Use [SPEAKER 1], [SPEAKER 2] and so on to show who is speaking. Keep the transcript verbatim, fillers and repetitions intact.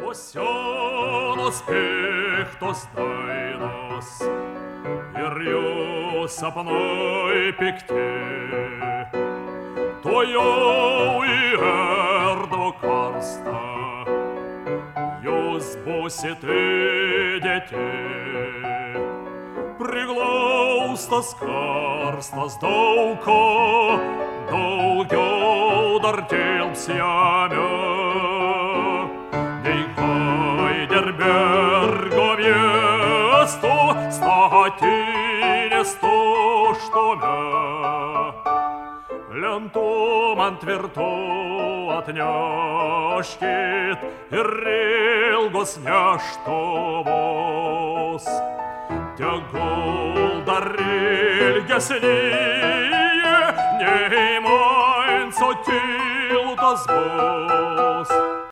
[SPEAKER 1] senos piktos dainos ir jų sapnai pikti, tuojau į erdvų karstą jūs būsite įdėti. Priglaustas karstas daug ko, daugiau dar tilps jame, nei Heidelbergo miesto statinės tuštume. Lentom ant tvirtų atneškit ir ilgos neštuvos, tegul dar ilgesnėje nei Mainco tiltas bus.